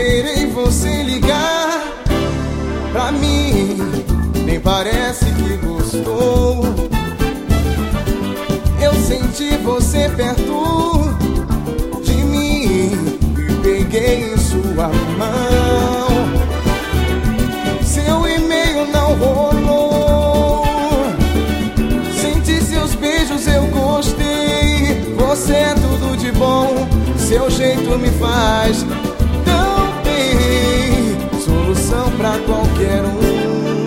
esperei você ligar pra mim, nem parece que gostou. Eu senti você perto de mim e peguei em sua mão. Seu e-mail não rolou, senti seus beijos, eu gostei. Você é tudo de bom, seu jeito me faz